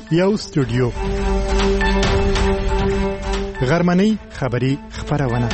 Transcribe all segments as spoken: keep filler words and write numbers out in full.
یو سټوډیو غرمنۍ خبری خبرونه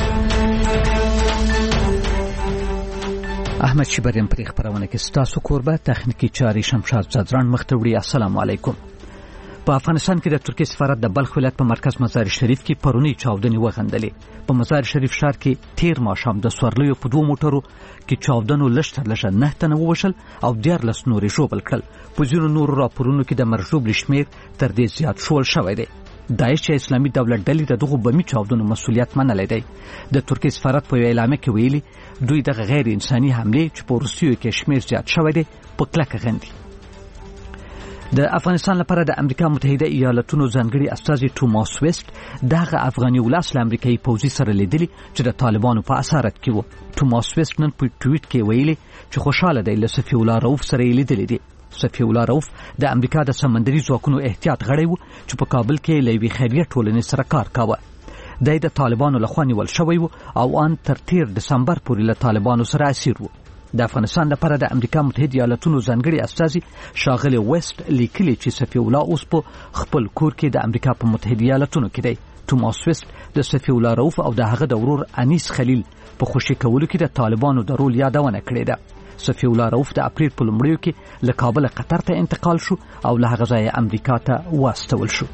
احمد شبریم پر خبرونه کې ستاسو کوربه تخنیکی چاري شمشاد زدران مختوړي. السلام علیکم. په افغانستان کې د ترکیه سفارت د بلخ ولایت په مرکز مزار شریف کې پرونی چاودنې وغندلې. په مزار شریف ښار کې تیر ماښام د سورلیو په دوه موټرو کې چاودنو لشتر لشه نه تنه ووشل او دیارلس نورې ژوبل کړل. په ځینو نورو راپورونو کې د مرجوب شمېر تر دې زیات شول شوی دی. داعش اسلامي دولت ډلې د دغو بمي چاودنو مسؤلیت منلی دی. د ترکیه سفارت په اعلامیه کې ویلي دوی دغه غیر انساني حملې چې په روسیې کې شمېر زیات شوی دی په کلکه غندي. د افغانستان لپاره د امریکا متحده ایالاتونو ځانګړي استازي توماس ویسټ دغه افغاني ولس له امریکایي پوځي سره لیدلي چې د طالبانو په اسارت کې وو. توماس ویسټ نن په ټویټ کې ویلي چې خوشاله دی له صفي الله رؤف سره یې لیدلي دي. صفي الله رؤف د امریکا د سمندري ځواکونو احتیاط غړی و چې په کابل کې له یوې خیریه ټولنې سره کار کاوه. دی د طالبانو لخوا نیول شوی و او ان تر تیر دسمبر پورې له طالبانو سره اسیر و. د افغانستان لپاره د امریکا متحده ایالاتونو ځانګړي استازي ښاغلي ویسټ لیکلي چې صفي الله اوس په خپل کور کې د امریکا په متحده ایالاتونو کې دی. توماس ویسټ د صفي الله رؤف او د هغه د ورور انیس خلیل په خوشي کولو کې د طالبانو د رول یادونه کړې ده. صفي الله رؤف د اپریل په لومړیو کې له کابل قطر ته انتقال شو او له هغه ځایه امریکا ته واستول شو.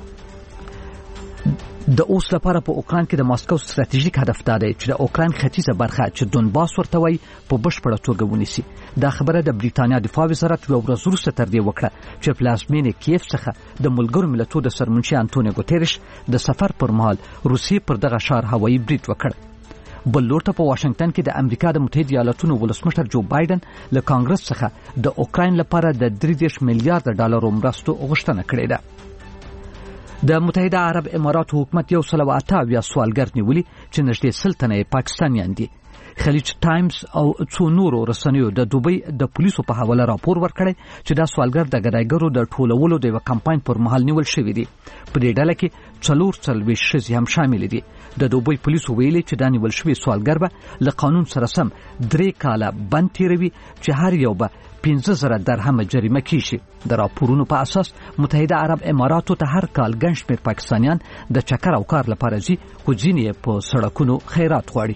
د اوس لپاره په اوکراین کې د ماسکو ستراتیژیک هدف دا دی چې د اوکراین ختیځه برخه چې دونباس ورته وایي په بشپړه توګه ونیسي. دا خبره د بریتانیا دفاع وزارت یوه ورځ وروسته تر دې وکړه چې پلازمینې کیف څخه د ملګرو ملتونو د سرمنشي انټونیو ګوتریش د سفر پر مهال روسیې پر دغه ښار هوایي برید وکړ. بل لور ته په واشنگټن کې د امریکا د متحده ایالاتونو ولسمشر جو بایدن له کانګرس څخه د اوکراین لپاره د درې دېرش میلیارډ ډالرو مرستو غوښتنه کړې ده. د متحده عرب اماراتو حکومت یو سل او اته اویا سوالګر نیولي چې نږدې سل تنه یې پاکستانیان دي. خلیج ټایمز او څو نورو رسنیو د دوبۍ د پولیسو په حواله راپور ورکړی چې دا سوالګر د ګدایګرو د ټولولو د یوه کمپاین پر مهال نیول شوي دي. په دې ډله کې څلور څلوېښت ښځې هم شاملې دي. د دوبۍ پولیسو ویلي چې دا نیول شوي سوالګر به له قانون سره سم درې کاله بند تیروي چې هر یو به پنځه زره درهم جریمه کیږي. د راپورونو په اساس متحده عرب اماراتو ته هر کال ګڼ شمېر پاکستانیان د چکر او کار لپاره ځي خو ځینې یې په سړکونو خیرات غواړي.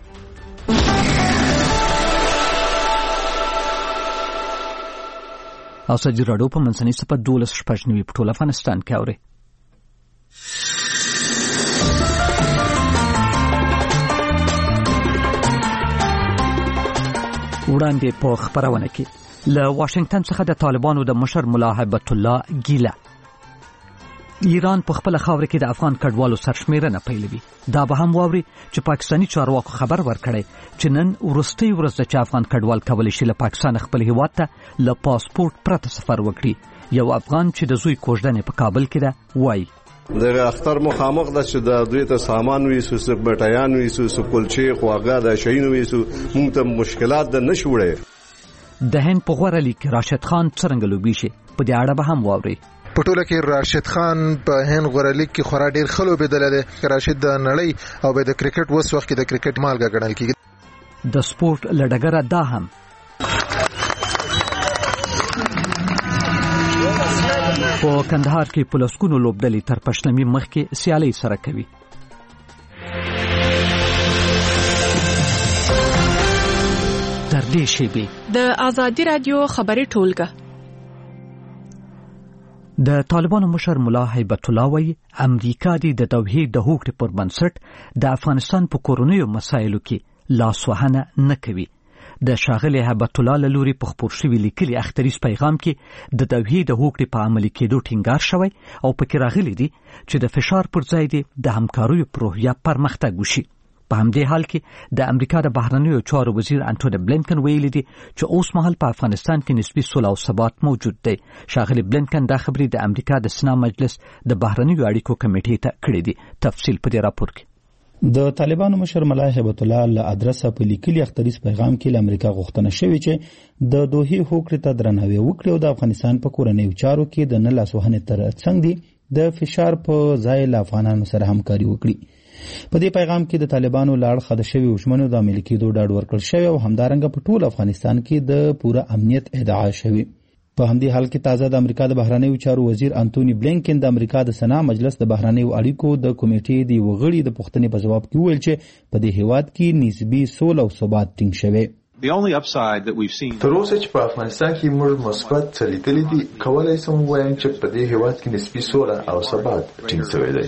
او سجی راډیو په منځنۍ صفت دولس شپږ نوي په ټول افغانستان کې اوري. وړاندې په خبرونه کې له واشنگټن څخه د طالبانو د مشر ملا هیبت الله ګیله. ایران په خپل خاور کې د افغان کډوالو سرشمیرنه پیلوي. دا به هم واوري چې پاکستانی چارواکو خبر ورکړی چې نن ورستۍ ورځ ده چې افغان کډوال کولی شي له پاکستان خپل هیواد ته له پاسپورت پرته سفر وکړي. یو افغان چې د زوی کوژدنې په کابل کې ده وایي دغه اختر مخامخ د چې د دوی ته سامان ویسو سو بټیان ویسو سو کلچې خواږه د شین ویسو مونږ ته مشکلات د نشوړې. د هند په غوړه لیک راشد خان څرنګه لوبي شي په دې اړه به هم واوري. په ټوله کې راشد خان په هند غوړه لیک کې خورا ډیر خلو بدل دی. راشد د نړۍ او د کرکټ وس وخت کې د کرکټ مالګه ګڼل کیږي. د سپورت لډګره دا هم په کندهار کې پولیسونو لوبډلې تر پښلمي مخ کې سیالي سره کوي. تر دې شی د آزادي رادیو خبري ټولګه د طالبانو مشر ملا هیبت الله وایي امریکا د توحید د حقوق پر بنسټ د افغانستان په کورونیو مسایلو کې لاسوهنه نه کوي. د ښاغلي هیبت الله له لوري په خپور شوي لیکلي اختریز پیغام کې د توحید د حقوق په عملي کېدو ټینګار شوی او پکې راغلي دي چې د فشار پر ځای دی د همکاریو پروژه پرمختګ وشي. په همدې حال کې د امریکا د بهرنیو چارو وزیر انټونی بلینکن ویلي دي چې اوس مهال په افغانستان کې نسبي صلح او ثبات موجود دی. ښاغلي بلینکن دا خبرې د امریکا د سنا مجلس د بهرنیو اړیکو کمیټې ته کړې دي. تفصیل په دې راپور کې د طالبانو مشر ملا هیبت الله له ادرسه په لیکلي اختریز پیغام کې له امریکا غوښتنه شوې چې د دوحې حقوق ته درناوی وکړي او د افغانستان په کورنیو چارو کې د نه لاسوهنې تر څنګ دي د فشار په ځای له افغانانو سره همکاري وکړي. په دې پیغام کې د طالبانو لاړ خد شوی وشمنو د عملي کېدو ډاډ ورکړل شوی او همدارنګه په ټول افغانستان کې د پوره امنیت ادعا شوی. په همدې حال کې تازه د امریکا د بهرنیو چارو وزیر انټونی بلینکن د امریکا د سنا مجلس د بهرنیو اړیکو د کمیټې د وغړي د پوښتنې په جواب کې وویل چې په دې هیواد کې نسبی سوله او ثبات ټینګ شوی. تر اوسه چې په افغانستان کې موږ مثبت څه لیدلي دي، کولای شم ووایم چې په دې هیواد کې نسبي سوله او ثبات ټینګ شوی دی.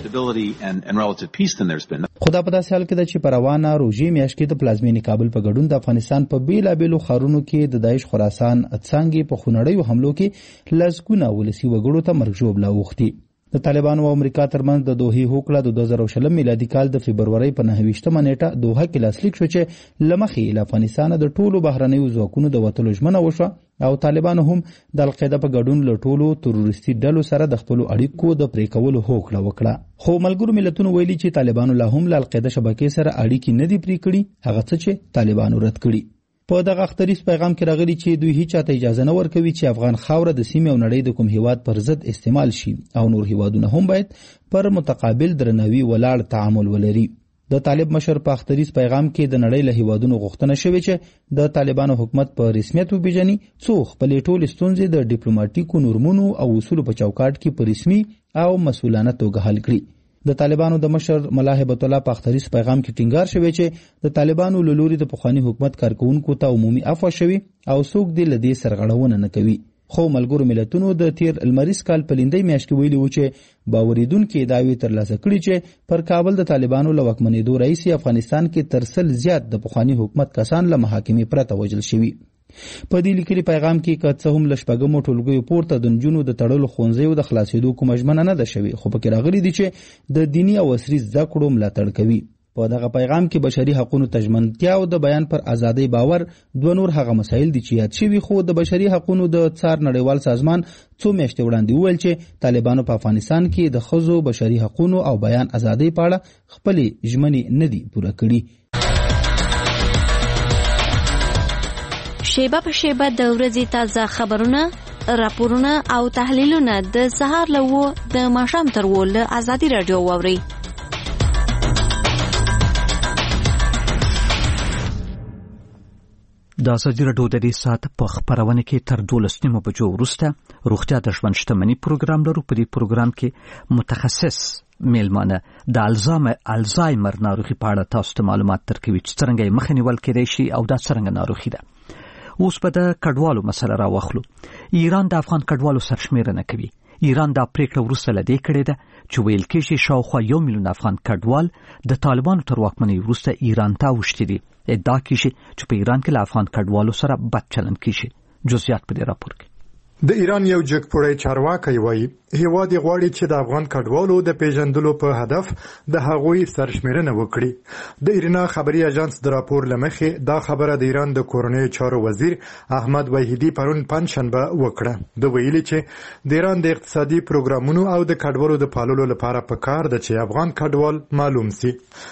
خو دا په داسې حال کې ده چې په روانه روژې میاشت کې د پلازمینې کابل په ګډون د افغانستان په بیلابیلو ښارونو کې د داعش خراسان څانګې په خونړیو حملو کې لسګونه ولسي وګړو ته مرګ ژوبله اوښتي. د طالبانو او امریکا ترمنځ د دوحې هوکړه د دوه زره شل میلادي کال د فبرورۍ په نهه ویشتمه نیټه دوحه کې لاسلیک شو چې له مخې له افغانستانه د ټولو بهرنیو ځواکونو د وتلو ژمنه وشوه او طالبانو هم د القاعده په ګډون له ټولو تروریستي ډلو سره د خپلو اړیکو د پرې کولو هوکړه وکړه. خو ملګرو ملتونو ویلي چې طالبانو لا هم له القاعده شبکې سره اړیکې نه دي پرې کړي، هغه څه چې طالبانو رد کړي. په دغه اختریز پیغام کې راغلي چې دوی هیڅ چاته اجازه نه ورکوي چې افغان خاوره د سیمې او نړۍ د کوم هیواد پر ضد استعمال شي او نور هیوادونه هم باید پر متقابل درناوي ولاړ تعامل ولري. د طالب مشر په اختریز پیغام کې د نړۍ له هیوادونو غوښتنه شوې چې د طالبانو حکومت په رسمیت وپیژني څو خپلې ټولې ستونزې د ډیپلوماټیکو نورمونو او اصولو په چوکاټ کې په رسمي او مسؤلانه توګه حل کړي. د طالبانو د مشر ملا هیبت الله په اختریز پیغام کې ټینګار شوی چې د طالبانو له لوري د پخواني حکومت کارکونکو ته عمومي عفو شوی او څوک دې له دې سرغړونه نه کوي. خو ملګرو ملتونو د تیر المریز کال په لیندۍ میاشت کې ویلي و چې باوریدونکي دعوی ترلاسه کړي چې پر کابل د طالبانو له واکمنېدو راهیسې افغانستان کې تر سل زیات د پخواني حکومت کسان له محاکمې پرته وژل شوي. په دې لیکلي پیغام کې که څه هم له شپږمو ټولګیو پورته د نجونو د تړلو ښوونځیو د خلاصېدو کومه ژمنه نه ده شوې، خو پکې راغلي دي چې د دیني او عصري زده کړو ملاتړ کوي. په دغه پیغام کې بشري حقوقو ته ژمنتیا او د بیان پر ازادۍ باور دوه نور هغه مسایل دي چې یاد شوي، خو د بشري حقوقو د څار نړیوال سازمان څو میاشتې وړاندې وویل چې طالبانو په افغانستان کې د ښځو بشري حقوقو او بیان ازادۍ په اړه خپلې ژمنې نه دي پوره کړي. شیبه په شیبه د ورځې تازه خبرونه، راپورونه او تحلیلونه د سهار له وو د ماښام تر وو له ازادي رادیو واورئ. د ازادي رادیو د دې ساعت په خبرونه کې تر دولس نیمو بجو وروسته روغتیا د ژوند شتمنۍ پروګرام لرو. په دې پروګرام کې متخصص میلمانه د الزایمر ناروغي په اړه تاسو ته معلومات درکوي چې څنګه یې مخه نیول کېدای شي او دا څنګه ناروغي ده. اوس په د کډوالو مسله راوخلو. ایران د افغان کډوالو سرشمیرنه کوي. ایران دا پریکړه وروسته له دې کړې ده چې ویل کېږي شاوخوا یو میلیون افغان کډوال د طالبانو تر واکمنۍ وروسته ایران ته اوښتي دي. ادعا کېږي چې په ایران کې له افغان کډوالو سره بد چلند کېږي. جزئیات په دې راپور کې. د ایران یو جګپوړی چارواکی وایي هیواد یې غواړي چې د افغان کډوالو د پیژندلو په هدف د هغوی سرشمیرنه وکړي. د ایرنا خبري اژانس د راپور لمخې دا خبره د ایران د کورنیو چارو وزیر احمد وحیدی پرون پنځشنبه وکړه. د ویلي چې د ایران د اقتصادي پروګرامونو او د کډوالو د پاللو لپاره پکار ده چې افغان کډوال معلوم سي.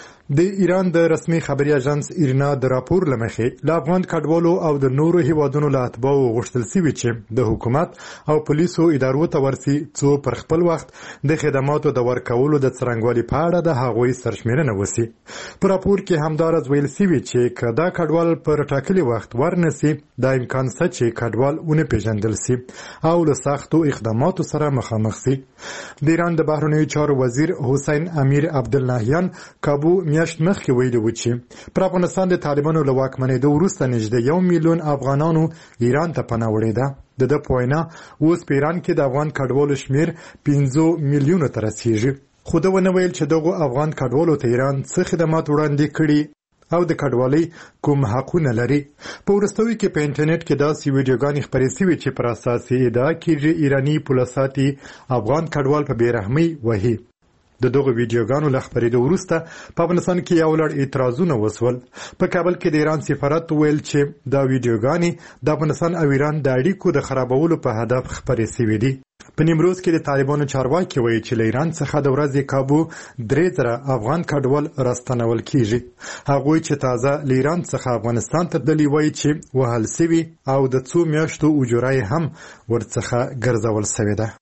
د ایران د رسمي خبري اژانس ایرنا د راپور لمخې له افغان کډوالو او د نورو هیوادونو له اتباعو غوښتل شوي چې د حکومت او پولیسو ادارو ته ورسي څو پر خپل وخت د خدماتو د ورکولو د څرنګوالي په اړه د هغوی سرشمیرنه وسي. په راپور کې همدارس ویل شوي چې که دا کډوال پر ټاکلي وخت ورنسي دا امکان شته چې کډوال ونه پیژندل سي او له سختو اقداماتو سره مخامخ سي. د ایران د بهرنیو چارو وزیر حسین امیر عبداللهیان کابو میاشت مخکې ویلي و چې پر افغانستان د طالبانو له واکمنېدو وروسته نږدې یو میلیون افغانانو ایران ته پناه وړې ده. د ده په وینا اوس په ایران کې د افغان کډوالو شمېر پنځو میلیونو ته رسیږي. خو ده ونه ویل چې دغو افغان کډوالو ته ایران څه خدمات وړاندې کړي او د کډوالۍ کوم حقونه لري. په وروستیو کې په انټرنیټ کې داسې ویډیوګانې خپرې شوې چې پر اساس یې ادعا کېږي ایراني پولیساتي افغان کډوال په بېرحمۍ وهي. د دغه ویډیوګانو له خپرېدو وروسته په افغانستان کې یو لړ اعتراضونه وسول. په کابل کې د ایران سفارت ویل چې دا ویډیوګانې د افغانستان او ایران د اړیکو د خرابولو په هدف خپرې شوې دي. په نیمروز کې د طالبانو چارواکي وایي چې له ایران څخه د ورځې کابو درې زره افغان کډوال راستنول کېږي. هغوی چې تازه له ایران څخه افغانستان ته تللي وایي چې وهل شوي او د څو میاشتو اجوره یې هم ورڅخه ګرځول شوې ده.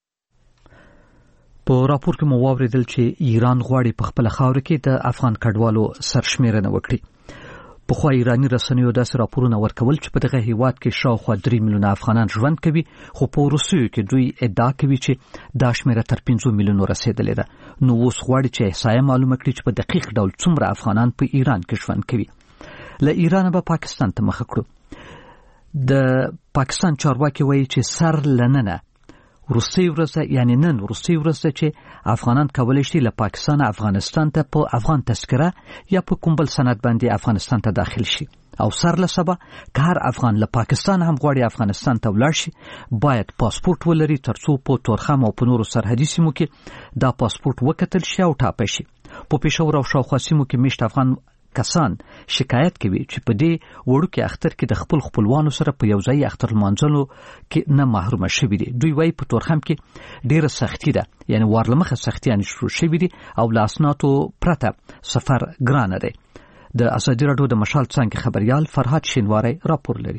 په راپور کې مو واوریدل چې ایران غواړي په خپل خاور کې د افغان کډوالو سرشمیرنه وکړي. پخوا ایرانی رسنیو داسې راپورونه ورکول چې په دغه هیواد کې شاوخوا درې میلیونه افغانان ژوند کوي، خو په وروستیو کې دوی ادعا کوي چې دا شمېره تر پنځو میلیونو رسېدلې ده. نو اوس غواړي چې احصایه معلومه کړي چې په دقیق ډول څومره افغانان په ایران کې ژوند کوي. له ایرانه به پاکستان ته مخه کړو. د پاکستان چارواکي وایي چې سر لننه وروستۍ ورځ یعنی نن وروستۍ ورځ چې افغانان کولی شي له پاکستان افغانستان ته په افغان تذکره یا په کوم بل سند باندې افغانستان ته داخل شي، او سر له سبا که هر افغان له پاکستان هم غواړي افغانستان ته ولاړ شي باید پاسپورت ولري، ترڅو په تورخم او په نورو سرحدي سیمو کې دا پاسپورت وکتل شي او ټاپه شي. په پېښور او شاوخوا سیمو کې میشت افغان کسان شکایت کوي چې په دې وړوکي اختر کې د خپل خپلوانو سره په یو ځای اختر لمانځلو کې نه محرومه شوي دي. دوی وایي په تورخم کې ډیره سختي ده، یعنی وارلمخه سختیانې شروع شوي دي او له اسنادو پرته سفر ګرانه دی. د ازادي راډیو د مشال څانګې خبريال فرهاد شینواری راپور لري.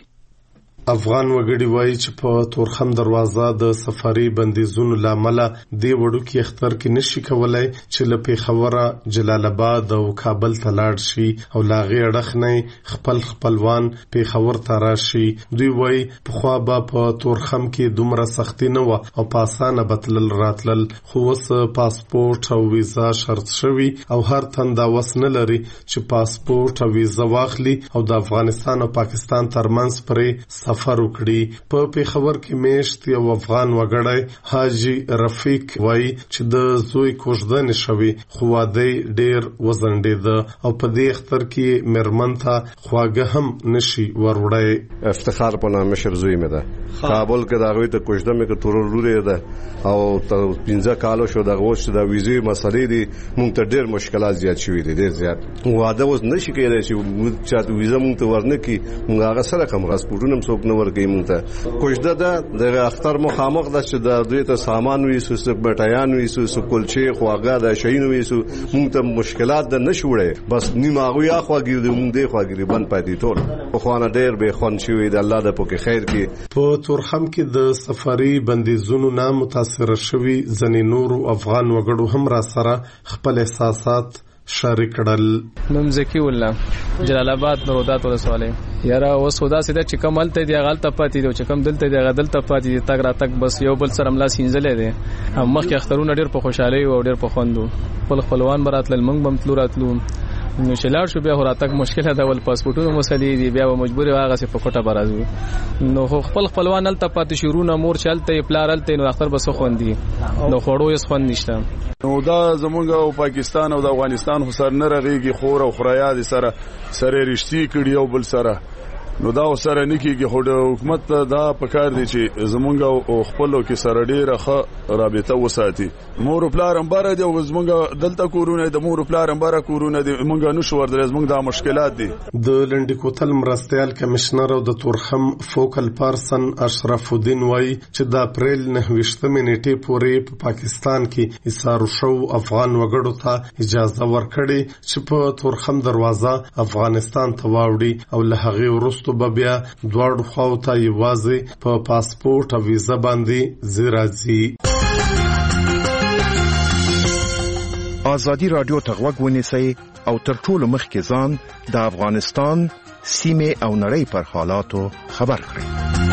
افغان وګړي وایي چې په تورخم دروازه د سفاري بندیزونو لامل د وړوکي اختر کې نشي کولای چې له پیښوره جلال آباد او کابل ته لاړ شي او لاغي اړخ نه خپل خپلوان پیښور ته راشي. دوی وایي پخوا به په تورخم کې دومره سختي نه و او په اسانه بتلل راتلل، خو اوس پاسپورت او ویزا شرط شوي او هر تن دا وس نه لري چې پاسپورت او ویزا واخلي او د افغانستان او پاکستان ترمنځ پرې سفر وکړي. په پیښور کې میشت یو افغان وګړی حاجی رفیق وایي چې د زوی کوژدنې شوي خو واده ډیر وزنډېده او په دې اختر کې میرمن ته خواږه هم نشي وروړی. افتخار په نامه مشر زوی مې ده، کابل کې د هغوی ته کوژده مې که تورور لورې ده او تر پنځه کالو شو دغه اوس چې د ویزې مسلې دي مونږ ته ډېر مشکلات زیات شوي دي، ډېر زیات. واده اوس نشي کېدای چې چاته ویزه مونږ ته ورنه کړي، مونږ هغه سره کوم پاسپورټونه هم څوک نه ورکوي مونږ ته. کوژده ده د اختر مخامخ ده چې د دوی ته سامان ویسو، څه بټیان ویسو، څه کلچې خواږه د شیانو ویسو، مونږ ته مشکلات ده نشو وړی. بس نیم هغوی اخواږي دي مونږ دې خواږي بند پاتې ټول پخوانه ډېر بې خوند شوي د الله د پوکې خیر کې. په تورخم کې د سفاري بندیزونو نه متاثره شوي ځینې نورو افغان وګړو هم را سره خپل احساسات شریک کړل. نوم زکی الله، جلال آباد مرودات ولسوالۍ. یاره اوس خدا سیده چې کوم هلته دی هغه هلته پاتې دی، چې کوم دلته دی هغه دلته پاتې دی. تګ راتګ بس یو بل سره ملا سینځلی دی. مخکې اخترونه ډېر په خوشحالۍ او ډېر په خوند وو، خپل خپلوان به راتلل، موږ به هم تلو راتلو. نو چې لاړ شو بیا خو راتګ مشکله ده، ول پاسپورټونه مسلې دي، بیا به مجبور یو هغسې په کوټه به راځو. نو خو خپل خپلوان هلته پاتې شي، ورونه مور چې هلته یې پلار هلته یې، نو اختر به څه خوند دي، نو خوړو هېڅ خوند نشته. نو دا زمونږ او پاکستان او د افغانستان خو سر نه رغېږي، خور او خوریا دې سره سره رښتې کړي یو بل سره، نو دا سره نه کېږي. خو د حکومت دا پکار دی چې زمونږ او خپلو کې سره ډېره ښه رابطه وساتي. مور و پلار هم بره دي او زمونږ دلته کورونه د مور و پلار هم بره کورونه دي، مونږ نشو ورتلی، زمونږ دا مشکلات دي. د لنډي کوتل مرستیال کمشنر او د تورخم فوکل پارسن اشرف الدین وایي چې د اپریل نهه ویشتمې نیټې پورې په پاکستان کې ایثارو شو افغان وګړو ته اجازه ورکړي چې په تورخم دروازه افغانستان ته واوړي او له هغې وروسته به بیا دواړو خواو ته یوازې په پاسپورت او ویزه باندې ځي راځي. ازادي راډیو ته غوږ ونیسئ او تر ټولو مخکې ځان د افغانستان سیمې او نړۍ پر حالاتو خبر کړئ.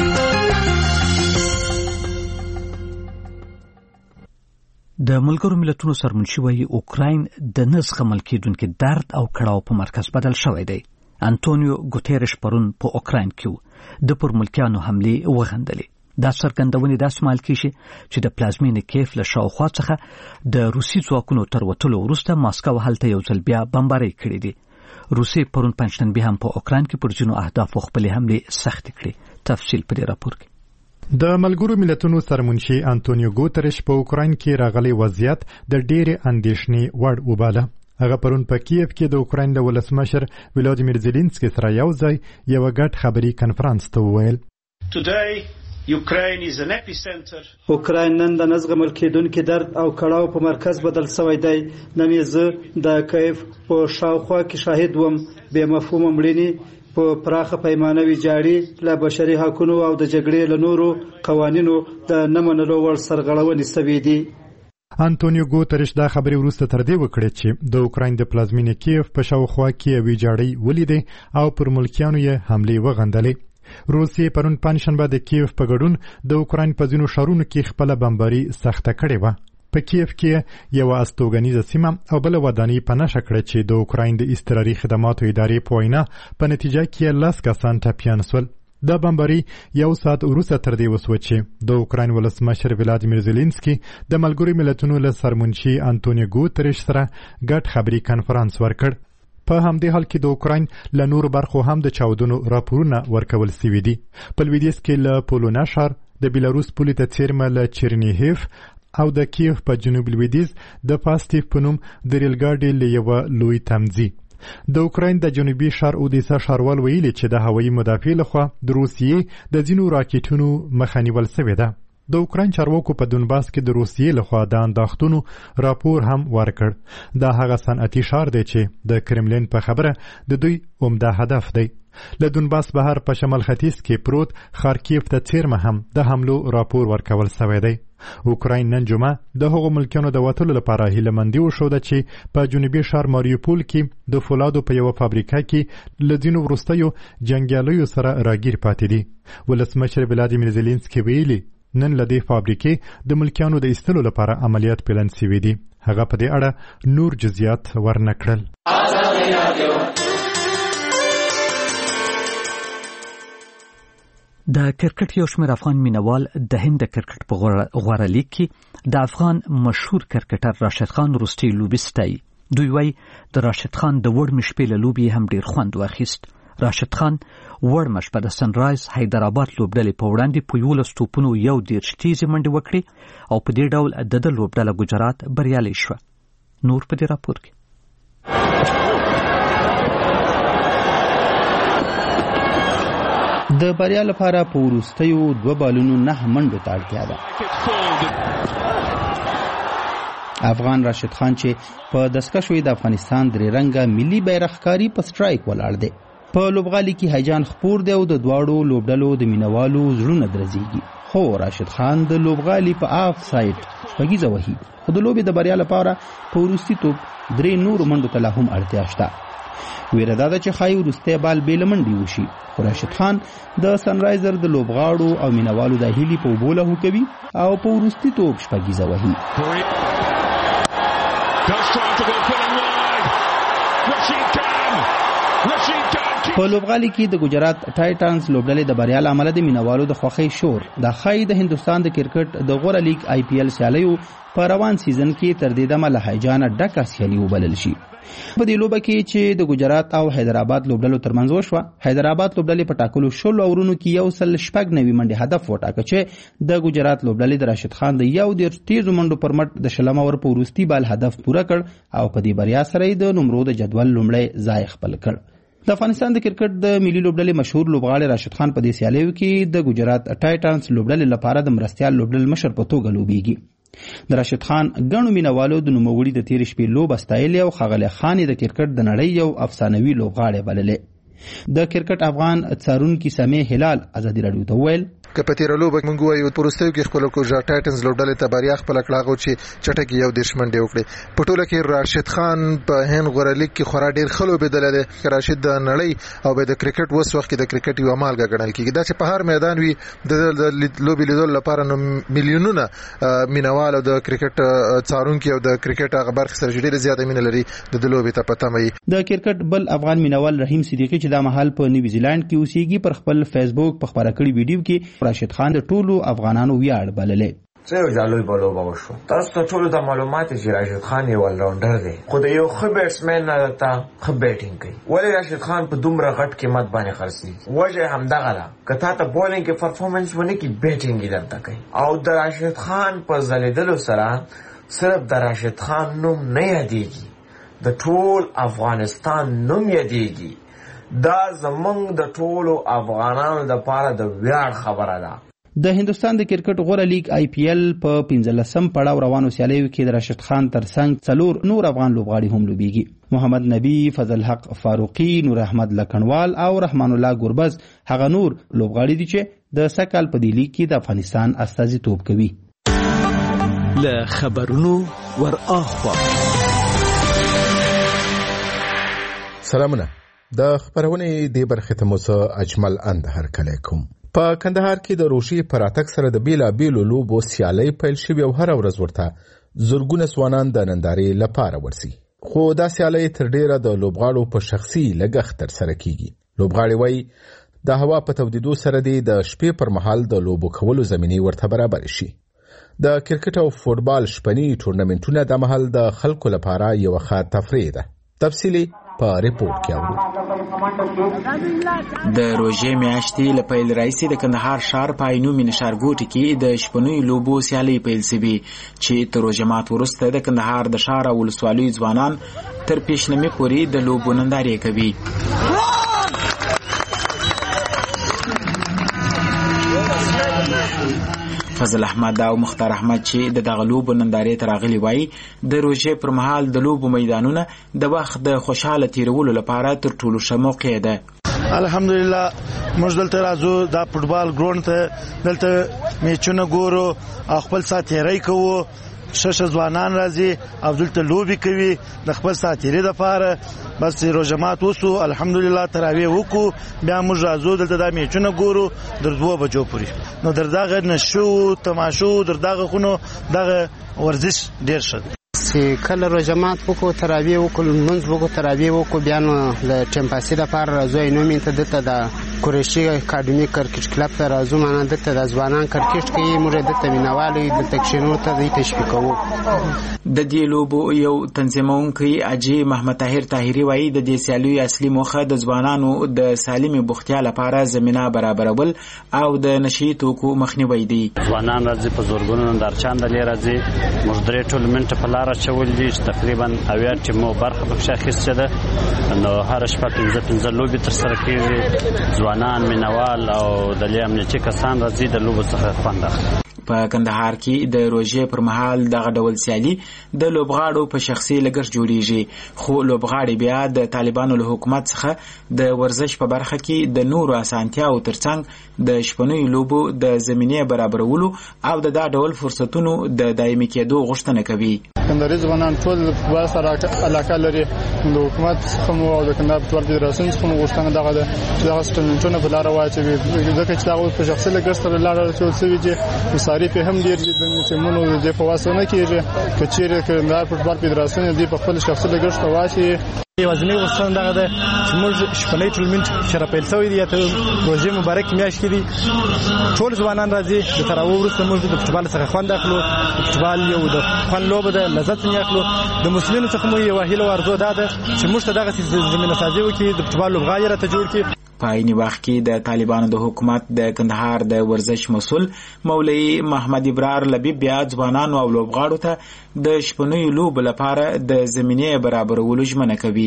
د ملګرو ملتونو سرمنشي وایي اوکراین د نه زغمل کېدونکي درد او کړاو په مرکز بدل شوی دی. انټونیو ګوتيرش پرون په اوکراین کې د پر ملکیانو حملې وغندلې. دا څرګندونې داسې مال کېږي چې د پلازمینې کیف له شاوخوا څخه د روسي ځواکونو تر وتلو وروسته ماسکو هلته یو ځل بیا بمبارۍ کړې دي. روسي پرون پنجشنبه هم په اوکراین کې پر ځینو اهدافو خپلې حملې سختې کړې. تفصیل په دې راپور کې. د ملګرو ملتونو سرمنشي انټونیو ګوترش په اوکراین کې راغلي وضعیت د ډېرې اندېښنې وړ وباله. هغه پرون په کیف کې د اوکراین د ولسمشر ولادیمیر زيلنسکي سره یو ځای یو غټ خبري کانفرنس ته وویل. اوکراین نن د نزغمل کېدونکي درد او کړاو په مرکز بدل شوی دی. نن زه د کیف په شاوخوا کې شاهد وم. بې مفهومه مړینې په پراخه پیمانه ویجاړي له بشري حقوقو او د جګړې له نورو قوانینو د نه منلو وړ سرغړونې شوې دي. انټونیو ګوتریش دا خبرې وروسته تر دې وکړې چې د اوکراین د پلازمینې کیف په شاوخوا کې یوې جاړۍ ولیدې او پر ملکیانو یې حملې وغندلې. روسیې پرون پنجشنبه د کیف په ګډون د اوکراین په ځینو ښارونو کې خپله بمباري سخته کړې وه. په کیف کې یوه استوګنیزه سیمه او بله ودانۍ په نښه کړه چې د اوکراین د اضطراري خدماتو ادارې په وینا په نتیجه کې لس کسان ټپیان سول. دا بمباري یو ساعت وروسته تر دې وسوه چې د اوکراین ولسمشر ولادیمیر زیلینسکي د ملګرو ملتونو له سرمنشي انټونیو ګوتریش سره ګډ خبري کنفرانس ورکړ. په همدې حال کې د اوکراین له نورو برخو هم د چاودنو راپورونه ورکول سوي دي. په لویدیځ کې له پولونا ښار د بیلاروس پولې ته څیرمه له چرنیهیف او د کیف په جنوب لویدیځ د پاستیف په نوم د ریلګاډي له یوه لوی تمځي. د اوکراین د جنوبي ښار اودیسا ښاروال ویلي چې د هوایي مدافع لخوا د روسیې د ځینو راکټونو مخه نیول سوې ده. د اوکراین چارواکو په دونباس کې د روسیې لخوا د انداختونو راپور هم ورکړ. دا هغه صنعتي ښار دی چې د کرملین په خبره د دوی عمده هدف دی. له دونباس بهر په شمال ختیځ کې پروت خارکیف ته څیرمه هم د حملو راپور ورکول سوی دی. اوکراین نن جمعه د هغو ملکیانو د وتلو لپاره هیلهمندي وښوده چې په جنوبي ښار ماریوپول کې د فولادو په یوه فابریکه کې له ځینو وروستیو جنګیالیو سره راګیر پاتې دي. ولسمشر ولادیمیر زیلینسکي ویلي نن له دې فابریکې د ملکیانو د ایستلو لپاره عملیات پلان سوي دي. هغه په دې اړه نور جزئیات ورنه کړل. د کرکټ یو شمېر افغان مینوال د هند د کرکټ په غوره لیګ کې د افغان مشهور کرکټر راشد خان وروستۍ لوبې ستایي. دوی وایي د راشد خان د وړمې شپې له لوبې هم ډېر خوند واخیست. راشد خان وړمه شپه د سنرایز حیدرآباد لوبډلې په وړاندې په یولس توپونو یو دېرش تیزې منډې وکړې او په دې ډول د ده لوبډله ګجرات بریالۍ شوه. نور په دې راپور کې د بریا لپاره په وروستیو دوه بالونو نه منډو ته اړتیا ده. افغان راشد خان چې په دسکه شوی د افغانستان درې رنګه ملي بیرغکاري په سټرایک ولاړ دی. په لوبغالي کې هیجان خپور دی او د دواړو لوبډلو د مینوالو زړونه درزيږي. خو راشد خان د لوبغالي په آف ساید شپږیزه وهي. خو د لوبې د بریا لپاره په وروستي توپ درې نورو منډو ته لا هم اړتیا شته. ویره دا ده چې ښایي وروستی بال بې له منډې وشي. خو راشد خان د سنرایزر د لوبغاړو او مینوالو د هیلې په اوبو لاهو کوي او په وروستي توپ شپږیزه وهي. په لوبغالي کې د ګجرات ټایټنز لوبډلې د بریا له امله د مینوالو د خوښۍ شور د ښایي د هندوستان د کرکټ د غوره لیګ آی پی ایل سیالیو په روان سیزن کې تر دې دمه له هیجانه ډکه سیالي وبلل شي. په دې لوبه کې چې د ګجرات او حیدرآباد لوبډلو ترمنځ وشوه، حیدرآباد لوبډلې په ټاکلو شلو اورونو کې یو سل شپږ نوي منډې هدف وټاکه چې د ګجرات لوبډلې د راشد خان د یو دېرش تیزو منډو پر مټ د شلم اور په وروستي بال هدف پوره کړ او په دې بریا سره یې د نمرو د جدول لومړی ځای خپل کړ. د افغانستان د کرکټ د ملي لوبډلې مشهور لوبغاړی راشد خان په دې سیالیو کې د ګجرات ټایټنز لوبډلې لپاره د مرستیال لوبډل مشر په توګه لوبېږي. د راشد خان ګڼو مینوالو د نوموړي د تېرې شپې لوبه ستایلې او ښاغلی خان یې د کرکټ د نړۍ یو افسانوي لوبغاړی بللی. د کرکټ افغان څارونکي سمیع هلال ازادي راډیو ته وویل که په تیره لوبه موږ وایو په وروستیو کې خپل ګجرات ټایټنز لوبډلې ته بریا خپله کړه هغه چې چټکې یو دېرش منډې وکړې. په ټوله کې راشد خان په هند غوره لیګ کې خورا ډېر ښه لوبېدلی دی. راشد د نړۍ او د کرکټ اوس وخت کې د کرکټ یوه مالګه ګڼل کېږي. دا چې په هر میدان وي د لوبې لیدلو لپاره نو میلیونونه مینوال او د کرکټ څارونکي او د کرکټ هغه برخې سره چې ډېرې زیاته مینه لري د دې لوبې ته په تمه وي. د کرکټ بل افغان مینوال رحیم صدیقي چې دا مهال په نیوزیلند کې اوسېږي پر خپل فیسبوک په خپاره کړي ویډیو کې راشد خان د ټولو افغانانو ویاړ بللی. زه یو جالوی په لوبه وشوم. تاسو ته ټولو ته معلومات چې راشد خان یو الراونډر دی، خو د یو ښه بیټسمین نه ته ښه بیټینګ کوي. ولې راشد خان په دومره غټ قیمت باندې خرڅېږي؟ وجه همدغه ده که تا ته بولینګ کې پرفارمنس ونه کړي بیټینګ یې درته کوي. او د راشد خان په ځلېدلو سره صرف د راشد خان نوم نه یادېږي، د ټول افغانستان نوم یادېږي. دا زمونږ د ټولو افغانانو لپاره د ویاړ خبره ده. د هندوستان د کرکټ غوره لیګ آی پی ایل په پنځلسم پړاو روانو سیالیو کې د راشد خان ترڅنګ څلور نور افغان لوبغاړي هم لوبېږي. محمد نبی، فضل حق فاروقي، نور احمد لکنوال او رحمان الله ګربز هغه نور لوبغاړي دي چې د سږ کال په دې لیګ کې د افغانستان استازیتوب کوي. له خبرونو ور اخوا. سلامونه. د خبرونې د برخه ته موسی اجمل اند هر کله کوم. په کندهار کې د روشي پراتک سره د بیلا بیلو لوبو سیالي پیل شوی او هر ورځ ورته زورګونه ځوانان د نندارې لپاره ورسي. خو دا سیالي تر ډیره د لوبغاړو په شخصي لګښت تر سره کیږي. لوبغاړي وایي د هوا په تودیدو سره د شپې پر مهال د لوبو کولو زمینه ورته برابر شي. د کرکټ او فوتبال شپنی ټورنمنټونه د محل د خلکو لپاره یو ښه تفریح ده. تفصیلی په ریپورت کې اورو. د روژې میاشتې له پیل راځي د کندهار شهر په عینومې نشارګوټ کې د شپنی لوبو سیالي پیل شوې چې تر روژې مات وروسته د کندهار د شهر او ولسوالیو ځوانان تر پیشنمې پورې د لوبو نندارې کوي. فضل احمد او مختار احمد چې د دغه لوبو نندارې ته راغلي وایي د روژې پر مهال د لوبو میدانونه د وخت د خوشاله تیرولو لپاره تر ټولو ښه موقع ده. الحمدلله موږ دلته راځو د فوتبال ګراوند ته دلته میچونه ګورو او خپل سات تیری کوو. شش ځوانان راځي او دلته لوبي کوي د خپل سات تیری لپاره. بس روزمات وسو الحمدلله تراویح وکړو بیا موږ راځو دلته د میچونه ګورو در دوه بجو پورې. نو در دغه نشو تماشو در دغه خونو دغه ورزش ډیر شه. چې کله روزمات وکړو تراویح وکړو منځ وکړو تراویح وکړو بیا نو د ټیمپاسي لپاره راځو نو مين ته دته د قریشي اکیډمي کرکټ کلب ته راځو مانه دته د ځوانان کرکټ کوي موږ دته مینوالي د تکشنو ته د تشویق کوو. د دې لوبو یو تنظیمونکي اجي محمد طاهر طاهري وایي د دې سیالي اصلي موخه د ځوانانو د سالمي بوختیا لپاره زمينه برابرول او د نشي توکو مخنیوي دي. ځوانان راځي په زورګونو نندارچان د لري راځي موږ درې ټورنمنت په لار چول دي تقریبا اویا ټیمو برخه په شاخص ده. نو هر شپه پنځه پنځه لوبي تر سره کیږي. ځوانان مینوال او د لیامنیتي کسان راځي د لوبو څخه خوند اخلي. په کندهار کې د روژې پر مهال دغه ډول سیالي د لوبغاړو په شخصي لګښت جوړیږي. خو لوبغاړي بیا د طالبانو له حکومت څخه د ورزش په برخه کې د نورو اسانتیاو ترڅنګ د شپنوي لوبو د زمینه برابرولو او د دا ډول فرصتونو د دایمي کېدو غوښتنه کوي. کندهاري ځوانان ټول په سره علاقه لري د حکومت څخه او د کندهار فوتبال فدراسیون څخه غوښتنه دغه ده چې دغه سټډیومونه په لار واچوي ځکه چې هغه په شخصي لګښت سره لار چول سوي دي. مصارف هم ډیر دي د چمنو د په واسطه کېږي کچېره کندهار فوتبال فدراسیون دی په خپل شخصي لګښت واچي. وزنی وسن دغه ده چې موږ شپنی ټورنمنت چې راپیل شوی دی ته روژې مبارک میاشت دی ټول ځوانان راځي د تراویح وروسته موږ د فوتبال څخه خوند اخلو. فوتبال یو د خوند لوبه ده لذت نه اخلو. د مسلمانانو څخه مو یو هیله ورزو ده چې موږ ته دغه زمينه سازي وکړي د فوتبال لوبغاړي راته جوړ کړي. په عین وخت کې د طالبانو د حکومت د کندهار د ورزش مسول مولوی محمد ابرار لبیب بیا ځوانانو او لوبغاړو ته د شپنوي لوب لپاره د زمینه برابرولو ژمنه کوي.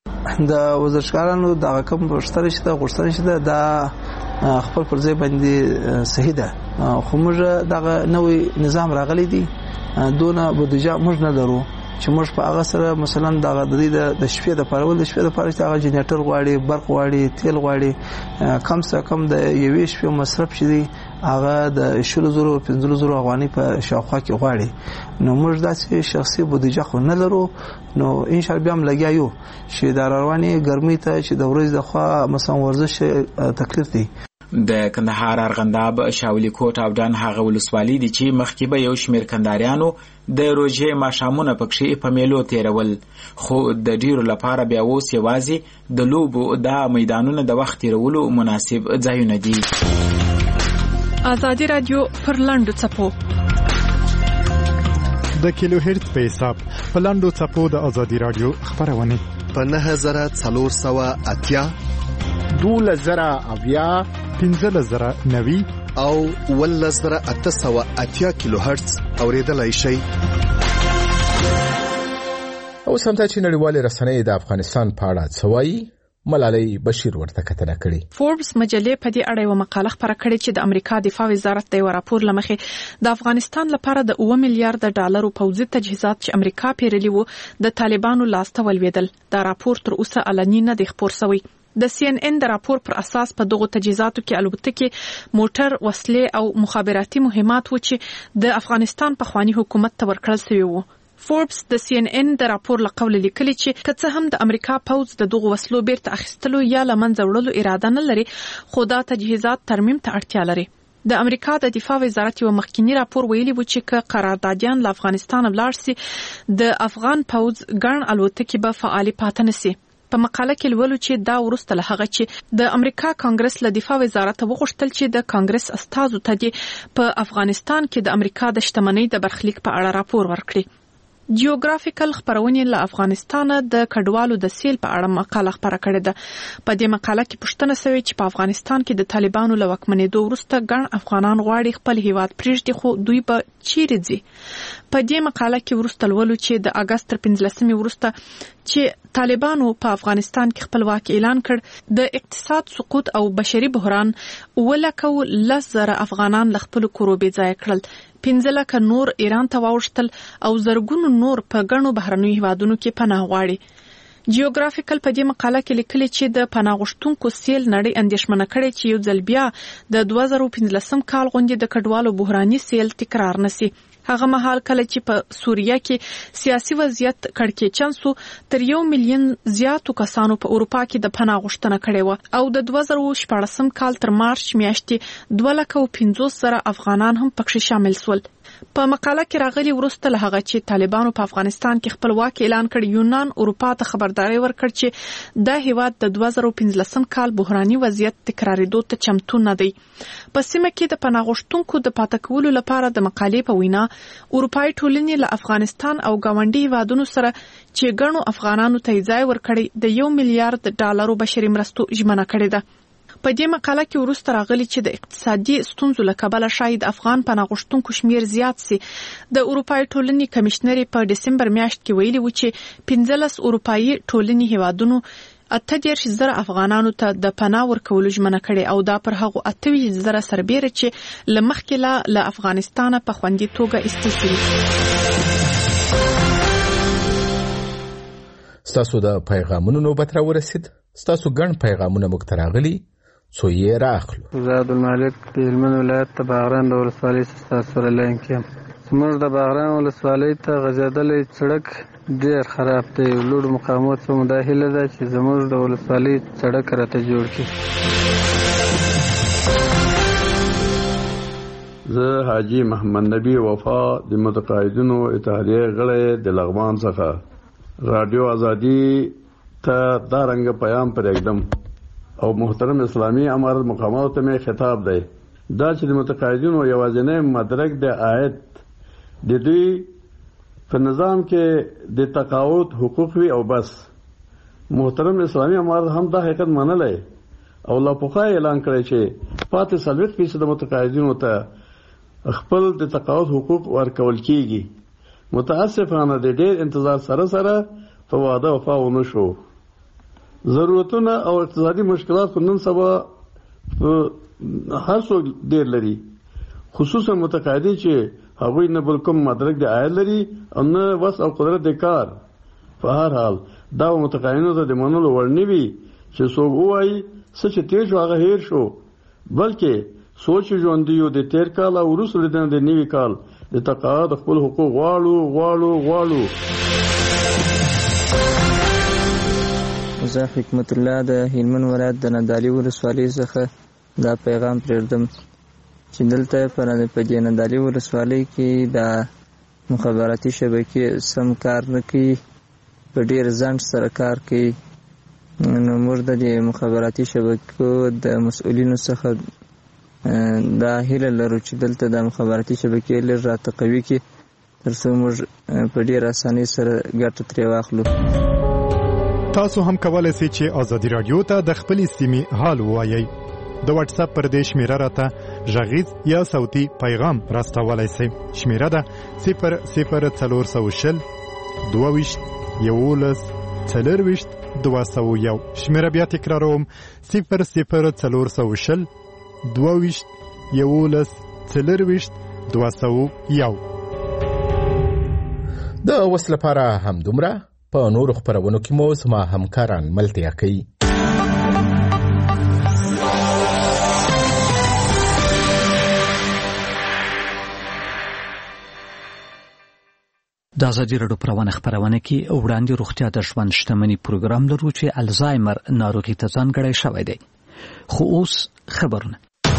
د ورزشکارانو د کوم غوښتنه شته غوښتنه شته د خپل پر ځای باندې صحیح ده. خو موږ دغه نوې نظام راغلی دی دونه بودیجه موږ نه لرو چې موږ په هغه سره مثلا دغه د دې د شپې د پرول د شپې د پاره چې هغه جنریټر غواړي برق غواړي تیل غواړي کم څه کم د یوې شپې مصرف شي دی هغه د شلو زرو پنځلس زرو افغانۍ په شاوخوا کې غواړي. نو موږ داسې شخصي بودیجه خو نه لرو. نو ان شاء الله بیا هم لګیا یو چې د رواني ګرمۍ ته چې د ورځې د خوا مثلا ورزش تکلیف دی. د کندهار ارغنداب شاولی کوټ او دان هغه ولسوالۍ دي چې مخکې به یو شمېر کندهاریانو د روژې ماښامونه پکښې په میلو تیرول. خو د ډیرو لپاره بیا اوس یوازې د لوبو دا میدانونه د وخت تیرولو مناسب ځایونه دي. ازادي رادیو پر لاندو څپو د کیلو هرت په حساب په لاندو څپو د ازادي رادیو خبرونه په نه زره څلور سوه اتیا دوله زره اویا پنځه زره نوي او ول زره اته سوه اتیا کیلو هرتز اوریدلای شي. او سمته چې نړیوالې رسنۍ د افغانستان په اړه څوایي ملالۍ بشیر ورته کتنه کړې. فوربس مجلې په دې اړه یو مقاله خپره کړې چې د امریکا دفاع وزارت د یو راپور لمخې د افغانستان لپاره د اوه میلیارډ ډالرو پوځي تجهیزات چې امریکا پیرلي وو د طالبانو لاسته ولوېدل. دا راپور تر اوسه علني نه دی خپور شوی. د سی ان ان د راپور پر اساس په دغه تجهیزاتو کې الوتکې، موټر، وسلې او مخابراتي مهمات و چې د افغانستان په خواني حکومت ته ورکړل شوی وو. فوربس د سی ان ان د راپور لقول لیکلي چې که څه هم د امریکا پوز د دغه وسلو بیرته اخیستلو یا لمنځه وړلو اراده نه لري، خو دا تجهیزات ترمیم ته اړتیا لري. د امریکا د دفاع وزارت یو مخکینی راپور ویلي و چې که قراردادیان له افغانستان ولاړ سي، د افغان پوز ګڼ الوتکې به فعالي پاتې نه سي. په مقاله کې لولو چې دا وروسته له هغه چې د امریکا کانګرس له دفاع وزارت وغوښتل چې د کانګرس استازو ته په افغانستان کې د امریکا د شتمنۍ د برخلیک په اړه راپور ورکړي. جیوګرافیکل خبرونه له افغانستان د کډوالو د سیل په اړه مقاله خبره کړې ده. په دې مقاله کې پوښتنه شوې چې په افغانستان کې د طالبانو له واکمنېدو وروسته ګڼ افغانان غواړي خپل هیواد پرېږدي، خو دوی به چیرې ځي. په دې مقاله کې وروسته لولو چې د اگست تر پنځلسمې وروسته چې طالبانو په افغانستان کې خپلواک اعلان کړ، د اقتصاد سقوط او بشري بحران ولکه لس زره افغانان له خپل کورو بې ځایه کړل، پنځه لکه نور ایران ته واوښتل او زرګونو نور په ګڼو بهرنیو هیوادونو کې پناه غواړي. جیوګرافیکل په دې مقاله کې لیکلي چې د پناه غوښتونکو سیل نړۍ اندېښمنه کړې چې یو ځل بیا د دوه زره پنځلسم کال غوندې د کډوالو بحراني سیل تکرار نشي. هغه مهال کله چې په سوریه کې سیاسي وضعیت کړکېچن سو، تر یو میلیون زیاتو کسانو په اروپا کې د پناه غوښتنه کړې و او د دوه زره شپاړسم کال تر مارچ میاشتې دوه لکه او پنځوس زره افغانان هم پکې شامل سول. په مقاله کې راغلي وروسته له هغه چې طالبانو په افغانستان کې خپلواک اعلان کړ، یونان اروپا ته خبرداري ورکړ چې دا هیواد د دوه زره پنځلسم کال بحراني وضعیت تکرارېدو ته چمتو نه دی. په سیمه کې د پناه غوښتونکو د پاتې کولو لپاره د مقالې په وینا اروپایي ټولنې له افغانستان او ګاونډي هیوادونو سره چې ګڼو افغانانو ته ځای ورکړي د یو میلیارډ ډالرو بشري مرستو ژمنه کړې ده. په دې مقاله کې وروسته راغلي چې د اقتصادي ستونزو له کبله شاید افغان پناه غوښتونکو شمیر زیات سي. د اروپایي ټولنې کمشنر په دسمبر میاشت کې ویلي و چې پنځلس اروپایي ټولنې هیوادونو اته دېرش زره افغانانو ته د پناه ورکولو ژمنه کړې او دا پر هغو اته ویشت زره سربیره چې له مخکې له افغانستانه په خوندي توګه ایستل شوي. ستاسو د پیغامونو نوبت راورسید. ستاسو ګڼ پیغامونه موږ ته راغلي، څو یې رااخلو. زه عبدالمالک د هلمند ولایت د باغران د ولسوالۍ څخه ستاسو سره لاین کې یم. زموږ د باغران ولسوالۍ ته غځېدلی سړک ډېر خراب دی. لوړ مقامات څخه مو دا هیله ده چې زموږ د ولسوالۍ سړک راته جوړ کړي. زه حاجي محمد نبی وفا د متقاعدینو اتحادیې غړی د لغمان څخه رادیو ازادي ته دا رنګ پیام پرېږدم او محترم اسلامي امارت مقاماتو ته مې خطاب دی دا چې د متقاعدینو یوازینی مدرک د عاید د دوی په نظام کې د تقاعد حقوق وي او بس. محترم اسلامي امارت هم دا حقیقت منلی او لا پخوا اعلان کړی چې پاتې څلوېښت فیصده متقاعدینو ته خپل د تقاعد حقوق ورکول کیږي. متاسفانه د ډېر انتظار سره سره په وعده وفا ونه شو. ضرورتونه او اقتصادي مشکلات خو نن سبا هر څوک ډېر لري، خصوصا متقاعدین چې هغوی نه بل کوم مدرک د عاید لري او نه وس او قدرت د کار. په هر حال دا متقاعدینو ته د منلو وړ نه وي چې څوک ووایي څه چې تېر شو هغه هېر شو، بلکې سوچ ژوندي یو د تېر کال او وروسته لیدنه د نوي کال د تقاعد خپل حقوق غواړو غواړو غواړو. زه حکمت الله د هلمند ولایت د نادعلي ولسوالۍ څخه دا پیغام پرېږدم چې دلته په دې نادعلي ولسوالۍ کې د مخابراتي شبکې سم کار نه کوي، په ډېر ځنډ سره کار کوي. نو موږ د دې مخابراتي شبکو د مسؤلینو څخه دا هیله لرو چې دلته د مخابراتي شبکې لږ راته قوي کړي تر څو موږ په ډېر اسانۍ سره ګټه ترې واخلو. تاسو هم کولای شئ چې ازادي رادیو ته د خپلې سیمې حال ووایئ. د واتس اپ پر دې شمیره راته غږیز یا صوتي پیغام راستولای شئ. شمیره ده صفر صفر څلور سوه شل دوه ویشت یولس څلرویشت دوه سوه یو. شمیره بیا تکراروم صفر صفر څلور سوه شل دوه ویشت یولس څلرویشت دوه سوه یو. د اوس لپاره همدومره. په نورو خپرونو کې مو زما همکاران ملتیا کوي. د ازادي راډیو پروانه خبرونه کې وړاندې روغتیا د ژوند شتمنۍ پروګرام لرو چې الزایمر ناروغي ته ځانګړی شوی دی. خو اوس خبرونه